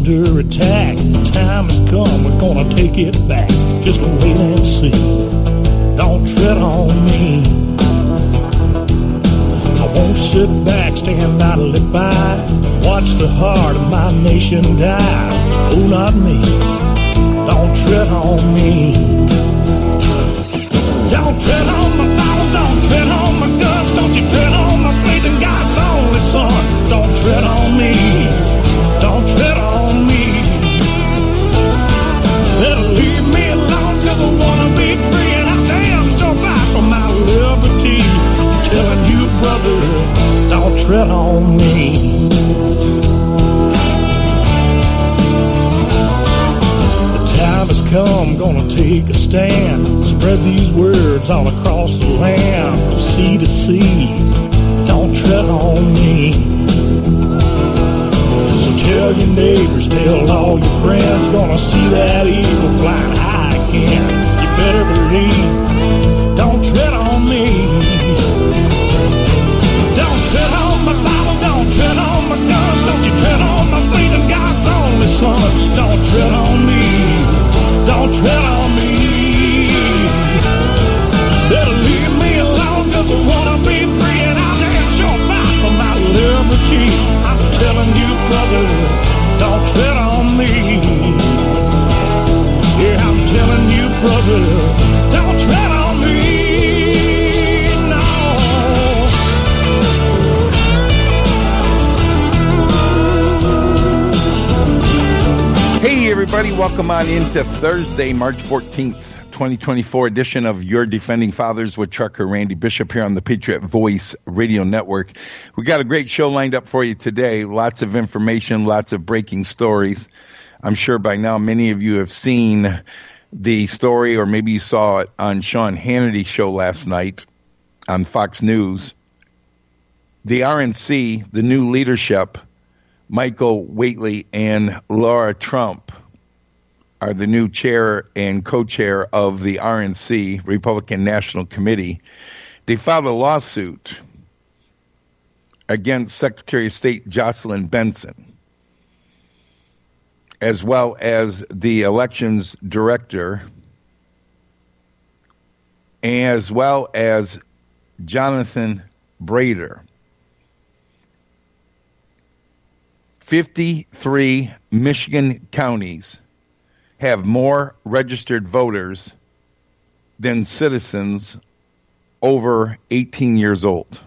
under attack. The time has come, we're gonna take it back. Just wait and see. Don't tread on me. I won't sit back, stand idly by, watch the heart of my nation die. Oh, not me. Don't tread on me. Don't tread on my Bible, don't tread on my guts, don't you tread on my faith in God's only Son. Don't tread on me, don't tread on me. Better leave me alone, cause I wanna be free, and I damn sure fight for my liberty. I'm telling you, brother, don't tread on me. Time has come, gonna take a stand. Spread these words all across the land, from sea to sea. Don't tread on me. So tell your neighbors, tell all your friends, gonna see that eagle flying high again. You better believe. Don't tread on me. Don't tread on my Bible, don't tread on my guns, don't you tread on my faith in God's only Son. Don't tread on me. Don't tread on me. Better leave me alone, cause I wanna be free, and I'll damn sure fight for my liberty. I'm telling you, brother, don't tread on me. Yeah, I'm telling you, brother, don't tread on me. No. Hey, everybody, welcome on into Thursday, March 14th, 2024 edition of Your Defending Fathers with Trucker Randy Bishop here on the Patriot Voice Radio Network. We got a great show lined up for you today. Lots of information, lots of breaking stories. I'm sure by now many of you have seen the story, or maybe you saw it on Sean Hannity's show last night on Fox News. The RNC, the new leadership, Michael Whately and Laura Trump, are the new chair and co-chair of the RNC, Republican National Committee. They filed a lawsuit against Secretary of State Jocelyn Benson, as well as the elections director, as well as Jonathan Brader. 53 Michigan counties have more registered voters than citizens over 18 years old.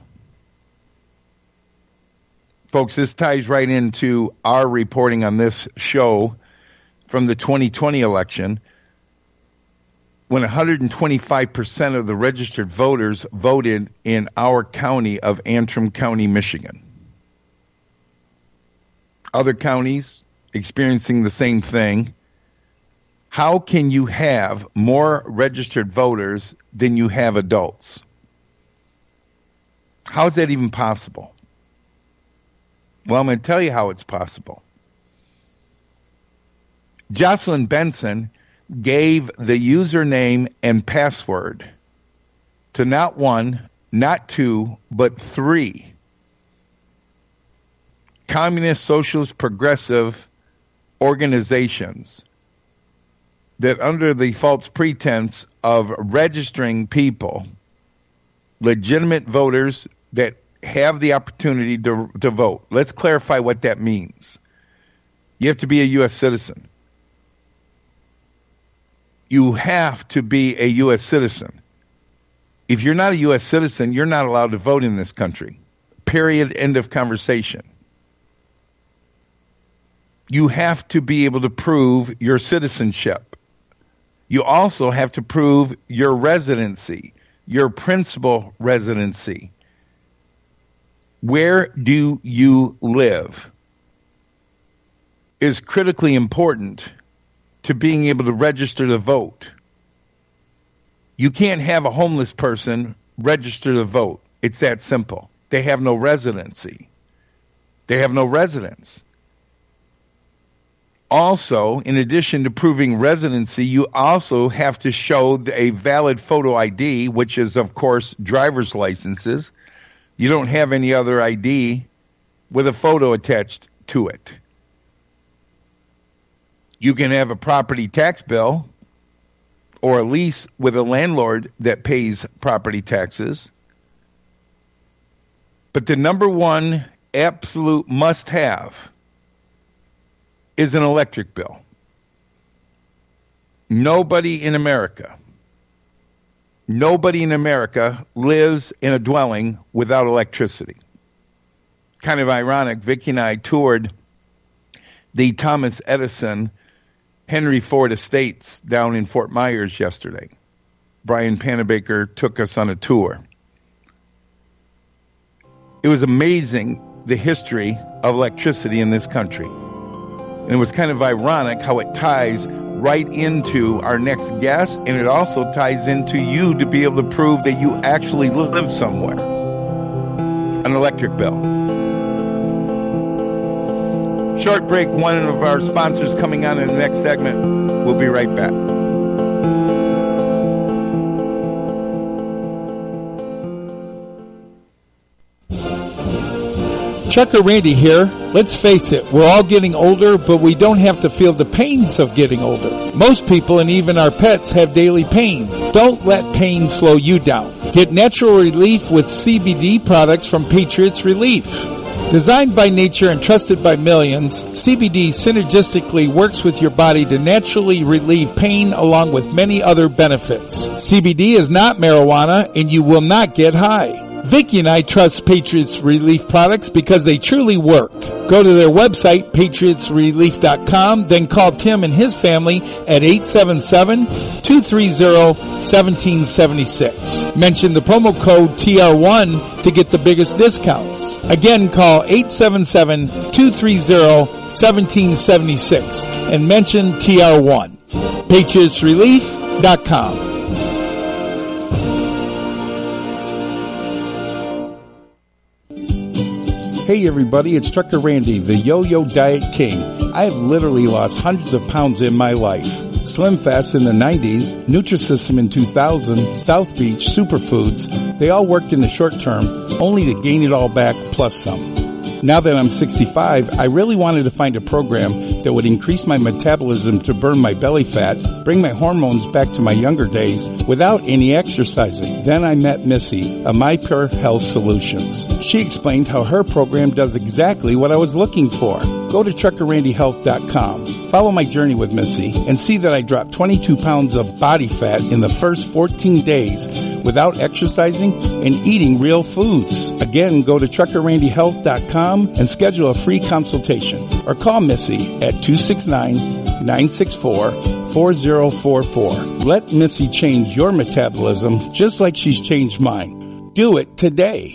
Folks, this ties right into our reporting on this show from the 2020 election, when 125% of the registered voters voted in our county of Antrim County, Michigan. Other counties experiencing the same thing. How can you have more registered voters than you have adults? How is that even possible? Well, I'm going to tell you how it's possible. Jocelyn Benson gave the username and password to not one, not two, but three communist, socialist, progressive organizations that, under the false pretense of registering people, legitimate voters that have the opportunity to vote. Let's clarify what that means. You have to be a U.S. citizen. You have to be a U.S. citizen. If you're not a U.S. citizen, you're not allowed to vote in this country. Period. End of conversation. You have to be able to prove your citizenship. You also have to prove your residency, your principal residency. Where do you live is critically important to being able to register to vote. You can't have a homeless person register to vote. It's that simple. They have no residency. They have no residence. Also, in addition to proving residency, you also have to show a valid photo ID, which is, of course, driver's licenses. You don't have any other ID with a photo attached to it. You can have a property tax bill or a lease with a landlord that pays property taxes. But the number one absolute must-have is an electric bill. Nobody in America lives in a dwelling without electricity. Kind of ironic, Vicki and I toured the Thomas Edison Henry Ford Estates down in Fort Myers yesterday. Brian Panabaker took us on a tour. It was amazing, the history of electricity in this country. And it was kind of ironic how it ties right into our next guest, and it also ties into you to be able to prove that you actually live somewhere. An electric bill. Short break, one of our sponsors coming on in the next segment. We'll be right back. Trucker Randy here. Let's face it, we're all getting older, but we don't have to feel the pains of getting older. Most people and even our pets have daily pain. Don't let pain slow you down. Get natural relief with CBD products from Patriots Relief. Designed by nature and trusted by millions, CBD synergistically works with your body to naturally relieve pain along with many other benefits. CBD is not marijuana and you will not get high. Vicki and I trust Patriots Relief products because they truly work. Go to their website, patriotsrelief.com, then call Tim and his family at 877-230-1776. Mention the promo code TR1 to get the biggest discounts. Again, call 877-230-1776 and mention TR1. patriotsrelief.com. Hey everybody, it's Trucker Randy, the Yo-Yo Diet King. I have literally lost hundreds of pounds in my life. Slim Fast in the 90s, Nutrisystem in 2000, South Beach, Superfoods, they all worked in the short term, only to gain it all back plus some. Now that I'm 65, I really wanted to find a program that would increase my metabolism to burn my belly fat, bring my hormones back to my younger days without any exercising. Then I met Missy of My Pure Health Solutions. She explained how her program does exactly what I was looking for. Go to truckerrandyhealth.com. Follow my journey with Missy and see that I dropped 22 pounds of body fat in the first 14 days without exercising and eating real foods. Again, go to truckerrandyhealth.com and schedule a free consultation or call Missy at 269-964-4044. Let Missy change your metabolism just like she's changed mine. Do it today.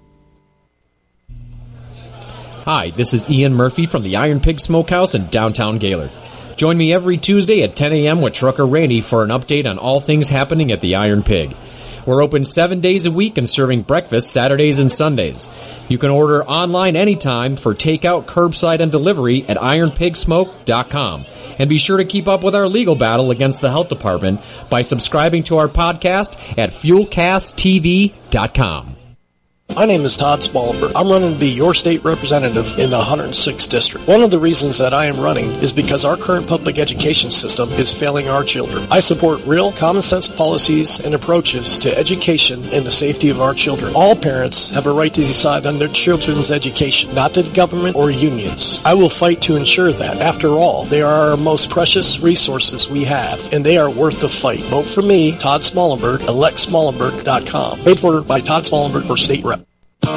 Hi, this is Ian Murphy from the Iron Pig Smokehouse in downtown Gaylord. Join me every Tuesday at 10 a.m. with Trucker Randy for an update on all things happening at the Iron Pig. We're open 7 days a week and serving breakfast Saturdays and Sundays. You can order online anytime for takeout, curbside, and delivery at ironpigsmoke.com. And be sure to keep up with our legal battle against the health department by subscribing to our podcast at fuelcasttv.com. My name is Todd Smallberg. I'm running to be your state representative in the 106th District. One of the reasons that I am running is because our current public education system is failing our children. I support real common sense policies and approaches to education and the safety of our children. All parents have a right to decide on their children's education, not the government or unions. I will fight to ensure that. After all, they are our most precious resources we have, and they are worth the fight. Vote for me, Todd Smallberg, electsmallenberg.com. Paid for by Todd Smallberg for state rep. There's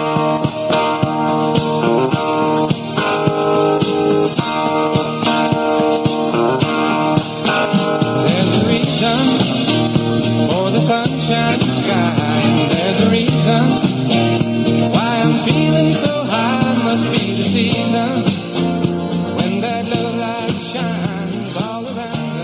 a reason for the sunshine sky. There's a reason why I'm feeling so high. Must be the season when that love light shines all around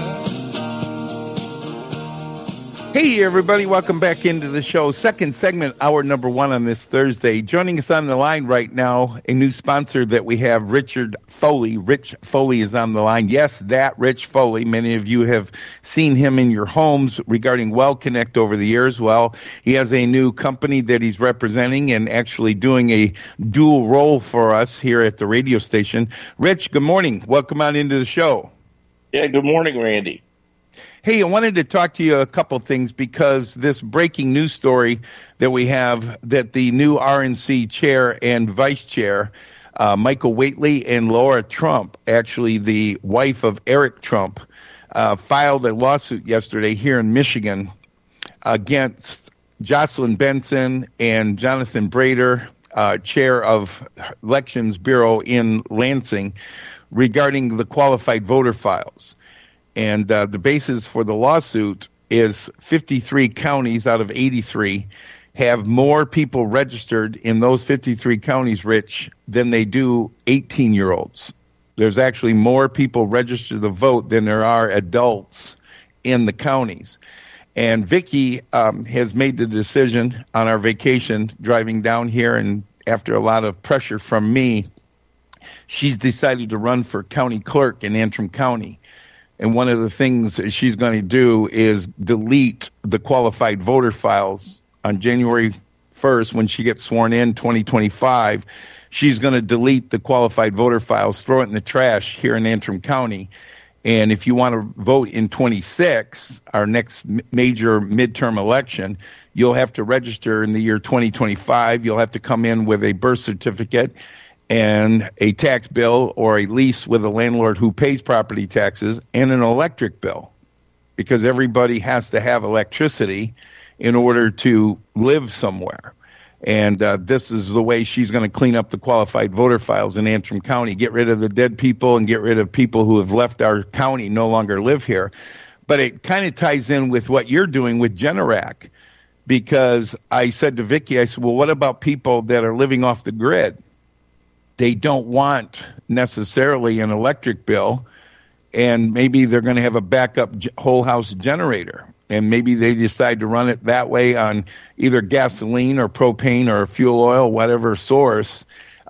us. Hey everybody, welcome back into the show. Second segment, hour number one on this Thursday. Joining us on the line right now, a new sponsor that we have, Richard Foley. Rich Foley is on the line. Yes, that Rich Foley. Many of you have seen him in your homes regarding WellConnect over the years. Well, he has a new company that he's representing and actually doing a dual role for us here at the radio station. Rich, good morning. Welcome on into the show. Yeah, good morning, Randy. Hey, I wanted to talk to you a couple things because this breaking news story that we have that the new RNC chair and vice chair, Michael Whately and Laura Trump, actually the wife of Eric Trump, filed a lawsuit yesterday here in Michigan against Jocelyn Benson and Jonathan Brader, chair of Elections Bureau in Lansing, regarding the qualified voter files. And the basis for the lawsuit is 53 counties out of 83 have more people registered in those 53 counties, Rich, than they do 18-year-olds. There's actually more people registered to vote than there are adults in the counties. And Vicki has made the decision on our vacation driving down here, and after a lot of pressure from me, she's decided to run for county clerk in Antrim County. And one of the things she's going to do is delete the qualified voter files on January 1st when she gets sworn in 2025. She's going to delete the qualified voter files, throw it in the trash here in Antrim County. And if you want to vote in 26, our next major midterm election, you'll have to register in the year 2025. You'll have to come in with a birth certificate and a tax bill or a lease with a landlord who pays property taxes and an electric bill, because everybody has to have electricity in order to live somewhere. And this is the way she's going to clean up the qualified voter files in Antrim County, get rid of the dead people and get rid of people who have left our county, no longer live here. But it kind of ties in with what you're doing with Generac, because I said to Vicki, I said, well, what about people that are living off the grid? They don't want necessarily an electric bill, and maybe they're going to have a backup whole house generator, and maybe they decide to run it that way on either gasoline or propane or fuel oil, whatever source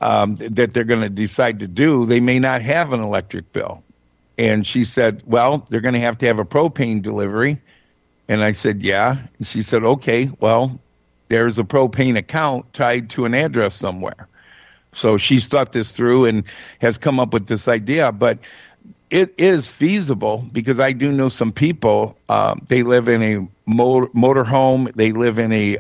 that they're going to decide to do. They may not have an electric bill. And she said, well, they're going to have a propane delivery. And I said, yeah. And she said, okay, well, there's a propane account tied to an address somewhere. So she's thought this through and has come up with this idea, but it is feasible because I do know some people. They live in a motor home, they live in an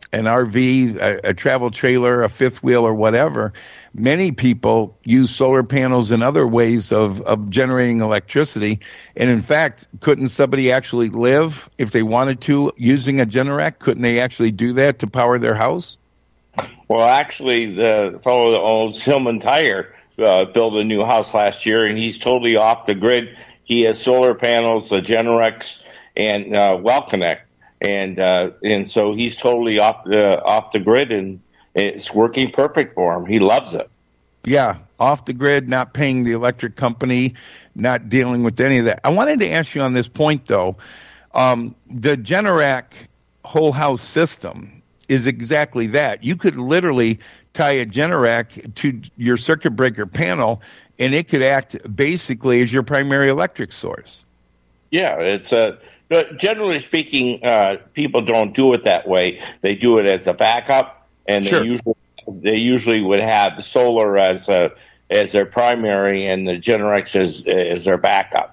RV, a travel trailer, a fifth wheel, or whatever. Many people use solar panels and other ways of generating electricity. And in fact, couldn't somebody actually live if they wanted to using a Generac? Couldn't they actually do that to power their house? Well, actually, the fellow that owns Hillman Tire built a new house last year, and he's totally off the grid. He has solar panels, the Generacs, and WellConnect, and so he's totally off the grid, and it's working perfect for him. He loves it. Yeah, off the grid, not paying the electric company, not dealing with any of that. I wanted to ask you on this point, though. The Generac whole house system is exactly that. You could literally tie a Generac to your circuit breaker panel, and it could act basically as your primary electric source. Yeah, it's generally speaking, people don't do it that way. They do it as a backup, and Sure. they usually would have the solar as their primary and the Generac as their backup.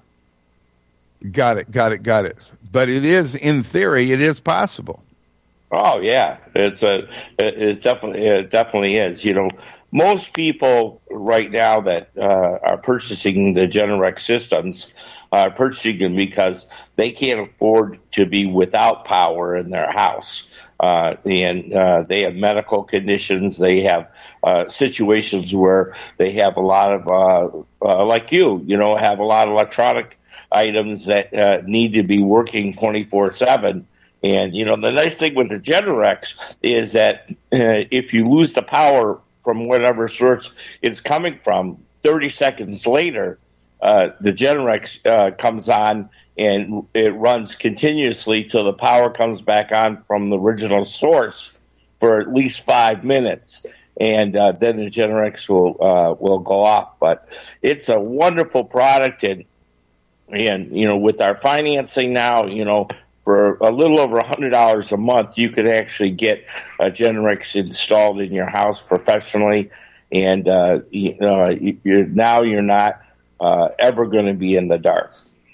Got it. But it is, in theory, it is possible. Oh yeah, it definitely is. You know, most people right now that are purchasing the Generac systems are purchasing them because they can't afford to be without power in their house, and they have medical conditions. They have situations where they have a lot of like you know, have a lot of electronic items that need to be working 24/7. And, you know, the nice thing with the Generacs is that if you lose the power from whatever source it's coming from, 30 seconds later, the Generac comes on and it runs continuously till the power comes back on from the original source for at least 5 minutes. And then the Generacs will go off. But it's a wonderful product. And, you know, with our financing now, you know, for a little over $100 a month, you could actually get a Generac installed in your house professionally, and you're not ever going to be in the dark.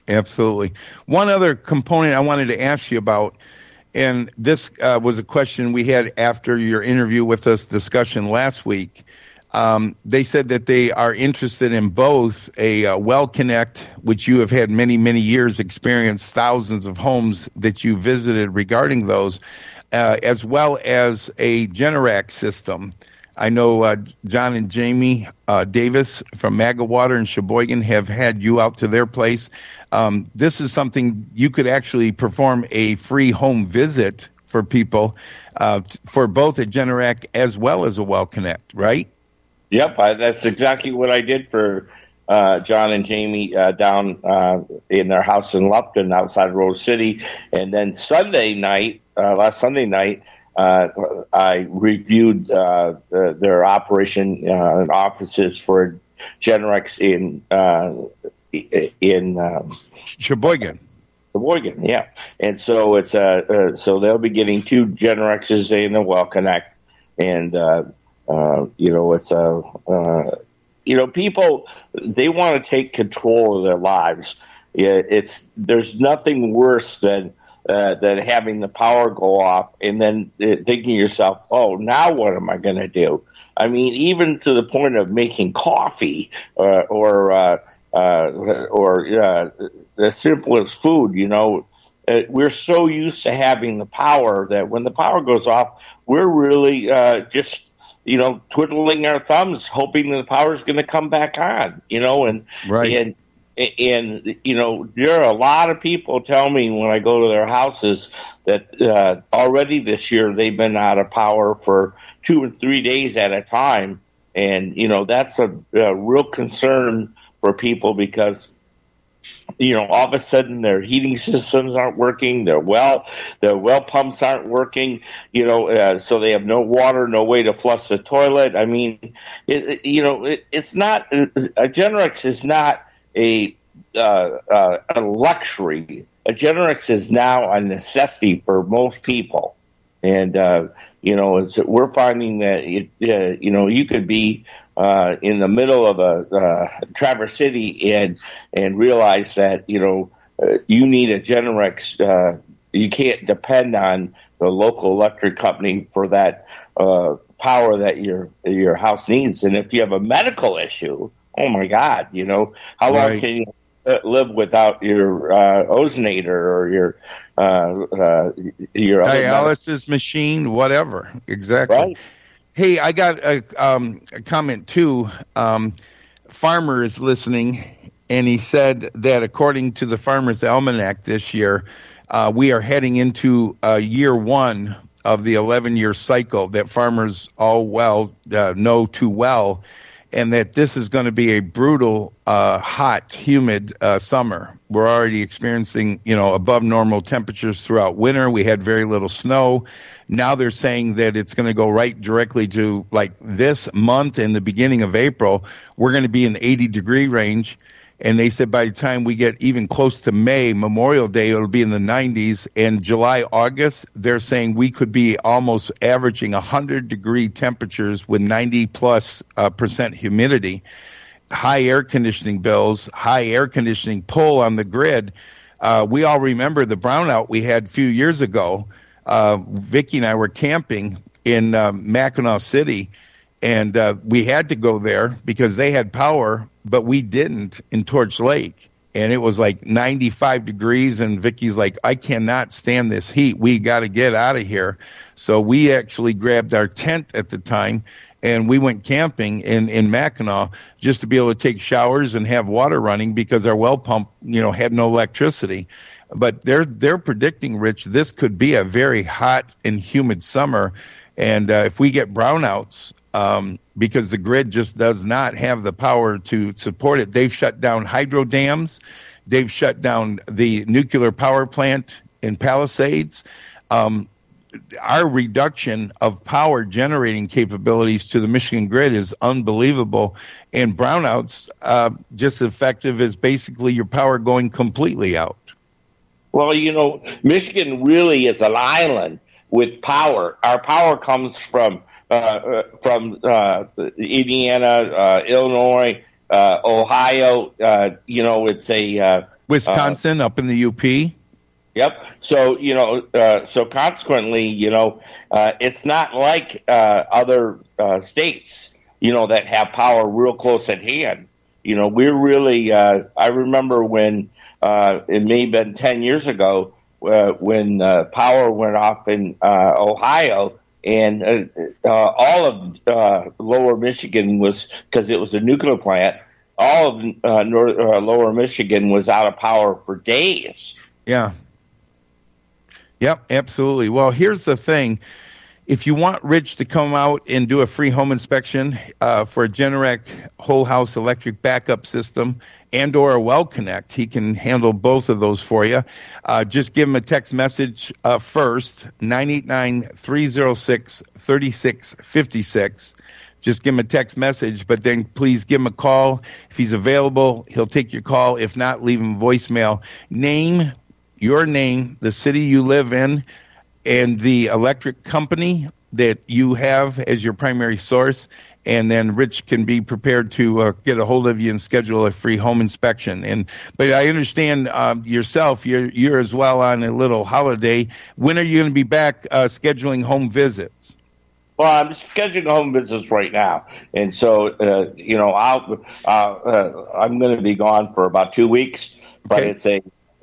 Absolutely. One other component I wanted to ask you about, and this was a question we had after your interview with us discussion last week. They said that they are interested in both a well connect, which you have had many, many years experience, thousands of homes that you visited regarding those, as well as a Generac system. I know John and Jamie Davis from Magawater and Sheboygan have had you out to their place. This is something you could actually perform a free home visit for people for both a Generac as well as a Well Connect, right? Yep, that's exactly what I did for John and Jamie down in their house in Lupton outside Rose City. And then last Sunday night, I reviewed their operation and offices for Generac in Sheboygan. Sheboygan, yeah. And so it's so they'll be getting 2 Generacs in the Well Connect, and people, they want to take control of their lives. There's nothing worse than having the power go off and then thinking to yourself, oh, now what am I going to do? I mean, even to the point of making coffee or the simplest food, we're so used to having the power that when the power goes off, we're really just twiddling our thumbs, hoping the power is going to come back on, and right. And there are a lot of people tell me when I go to their houses that already this year they've been out of power for 2 or 3 days at a time, and that's a real concern for people because all of a sudden their heating systems aren't working, their well pumps aren't working, so they have no water, no way to flush the toilet. I mean, it's not a Generac is not a luxury. A Generac is now a necessity for most people, and we're finding that you could be in the middle of a Traverse City and realize that you need a Generac. You can't depend on the local electric company for that power that your house needs. And if you have a medical issue, oh my God, how long can you live without your ozonator or your dialysis machine, whatever? Exactly. Right. Hey, I got a comment too. Farmer is listening, and he said that according to the Farmer's Almanac this year, we are heading into year 1 of the 11-year cycle that farmers all know too well, and that this is going to be a brutal, hot, humid summer. We're already experiencing, above normal temperatures throughout winter. We had very little snow. Now they're saying that it's going to go right directly to like this month and the beginning of April. We're going to be in the 80-degree range. And they said by the time we get even close to May, Memorial Day, it'll be in the 90s. And July, August, they're saying we could be almost averaging 100-degree temperatures with 90+% humidity, high air conditioning bills, high air conditioning pull on the grid. We all remember the brownout we had a few years ago. Vicki and I were camping in Mackinac City, and we had to go there because they had power, but we didn't in Torch Lake. And it was like 95 degrees, and Vicki's like, I cannot stand this heat. We got to get out of here. So we actually grabbed our tent at the time, and we went camping in Mackinac just to be able to take showers and have water running because our well pump, had no electricity. But they're predicting, Rich, this could be a very hot and humid summer. And if we get brownouts, because the grid just does not have the power to support it, they've shut down hydro dams. They've shut down the nuclear power plant in Palisades. Our reduction of power generating capabilities to the Michigan grid is unbelievable. And brownouts, just as effective as basically your power going completely out. Well, Michigan really is an island with power. Our power comes from Indiana, Illinois, Ohio. It's Wisconsin, up in the UP. Yep. So, so consequently, it's not like other states, that have power real close at hand. We're really, I remember when it may have been 10 years ago when power went off in Ohio, and all of lower Michigan was, because it was a nuclear plant, all of lower Michigan was out of power for days. Yeah. Yep, absolutely. Well, here's the thing. If you want Rich to come out and do a free home inspection for a Generac whole house electric backup system and or a well connect, he can handle both of those for you. Just give him a text message first, 989-306-3656. Just give him a text message, but then please give him a call. If he's available, he'll take your call. If not, leave him a voicemail. Your name, the city you live in, and the electric company that you have as your primary source, and then Rich can be prepared to get a hold of you and schedule a free home inspection. But I understand yourself, you're as well on a little holiday. When are you going to be back scheduling home visits? Well, I'm scheduling home visits right now, and so I'm going to be gone for about 2 weeks. But Okay. it's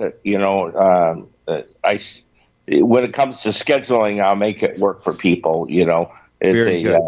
when it comes to scheduling, I'll make it work for people. Very good.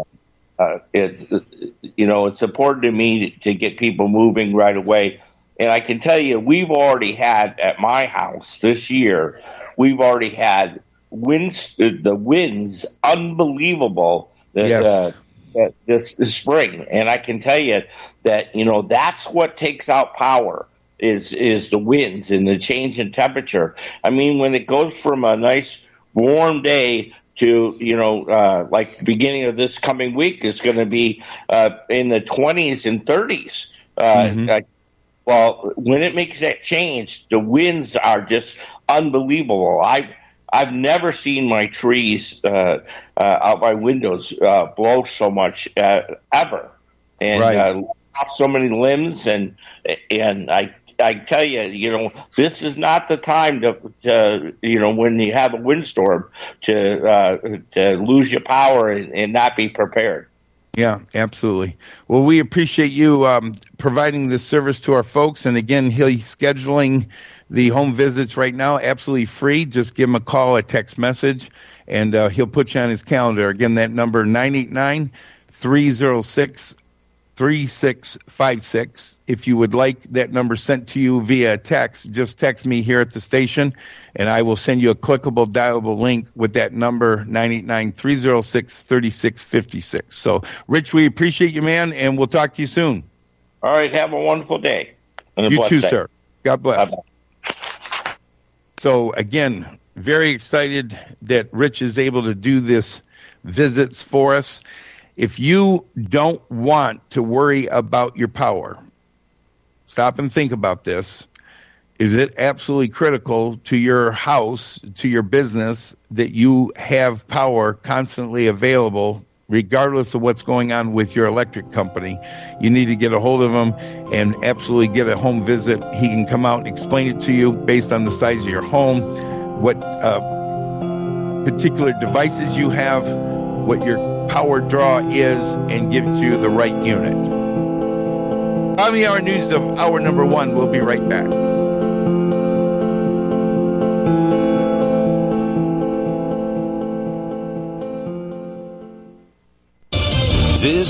It's important to me to get people moving right away. And I can tell you, we've already had at my house this year, we've already had the winds unbelievable Yes. this spring. And I can tell you that, that's what takes out power. Is the winds and the change in temperature. I mean, when it goes from a nice warm day to, like the beginning of this coming week is going to be in the 20s and 30s. Well, when it makes that change, the winds are just unbelievable. I've never seen my trees out my windows blow so much ever, and Right. off so many limbs, and I tell you, this is not the time to when you have a windstorm to lose your power and not be prepared. Yeah, absolutely. Well, we appreciate you providing this service to our folks. And again, he's scheduling the home visits right now, absolutely free. Just give him a call, a text message, and he'll put you on his calendar. Again, that number, 989-306-3656. If you would like that number sent to you via text, just text me here at the station, and I will send you a clickable, dialable link with that number, 989-306-3656. So, Rich, we appreciate you, man, and we'll talk to you soon. All right, have a wonderful day. And a You blessed too, day. sir. God bless. Bye-bye. So, again, very excited that Rich is able to do this visits for us. If you don't want to worry about your power, stop and think about this. Is it absolutely critical to your house, to your business, that you have power constantly available, regardless of what's going on with your electric company? You need to get a hold of him and absolutely get a home visit. He can come out and explain it to you based on the size of your home, what particular devices you have, what your power draw is, and give you the right unit. On the hour news of hour number 1, we'll be right back. This